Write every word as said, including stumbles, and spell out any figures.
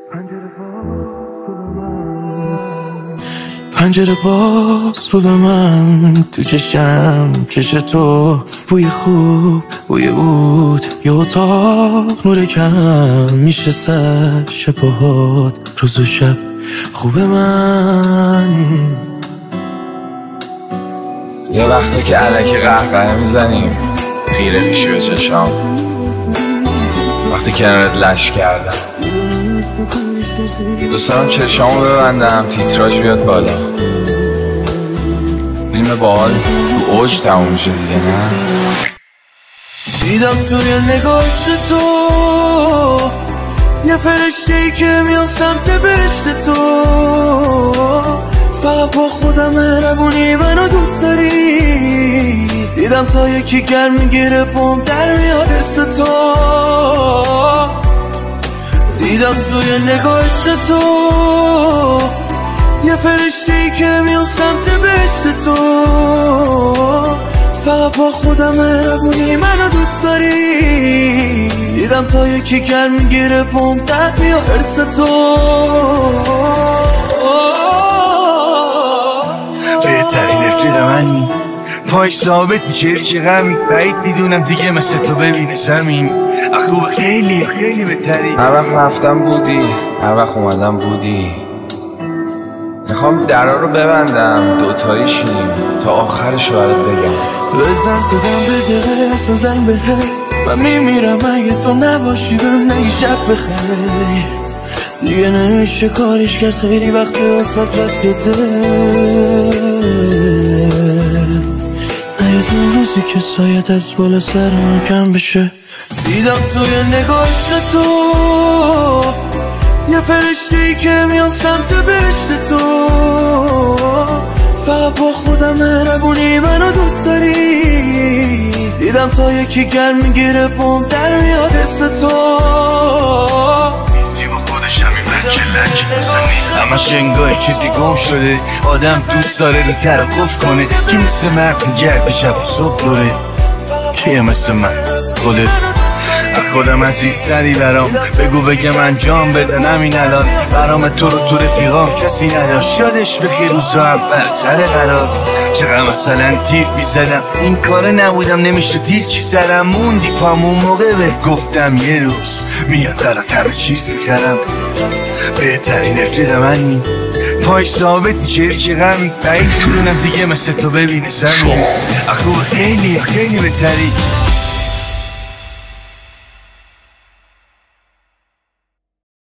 پنجره باز رو به من، تو چشم چش تو، بوی خوب بوی بود یه اتاق نور کم میشه سر شبهات روز و شب خوب من. یه وقتا که علکی قهقه میزنیم خیره میشی به چشام، وقتی کنارت لش کردم دوست دارم چشامو ببندم تیتراژ بیاد بالا، فیلم باحال تو اوج تموم میشه دیگه. نه دیدم توی نگاشت تو یه فرشته‌ای که میام سمت بهشت تو، فقط با خودم مهربونی منو دوست داری. دیدم تا یکی گرم میگیره پام در میاد حس تو، دیدم توی نگاشت تو یه فرشته‌ای که میام سمت بهشت تو، فقط با خودم مهربونی منو دوست داری. دیدم تا یکی گرم میگیره پام در میاد حس تو. بهترین رفیق منی، پایش ثابتی چریک غمی، بعید میدونم دیگه مثل تو ببینه زمین. خوب خیلی خیلی بهتری. هر وقت رفتم بودی، هر وقت اومدم بودی. میخوام درا رو ببندم دوتایی شیم تا آخرش برات بگم. بزن تو دم بگه اصلا زنگ به من میمیرم اگه تو نباشی، بهم نگی شب بخیر. دیگه نمیشه کاریش کرد، خیلی وقت واسات رفته دل. نیاد اون روزی که سایت از بالا سر من کم بشه. دیدم توی نگاشت تو یه فرشته‌ای که میام سمت بهشت تو، فقط با خودم مهربونی منو دوست داری. دیدم تا یکی گرم میگیره پام در میاد حس تو. همش انگاه چیزی گم شده، آدم دوست داره رو توقف کنه، که مثل مرد میگرد شب و صبح دوره، که مثل من خودت. خودم از این سری برام بگو بگم انجام بدن همین الان، برام تو رو تو رفیقام کسی نداشت، یادش بخیر روزا اول سر قرار. چقدر مثلا تیر بیزدم این کاره نبودم، نمیشه تیر چی سرم موندی پام اون موقع بهت گفتم یه روز میاد برات همه چیز میکردم. بهترین رفیق منی، پایش ثابتی چریک غمی، بعید میدونم دیگه مثل تو ببینه زمین. خوب خیلی خیلی بهتری.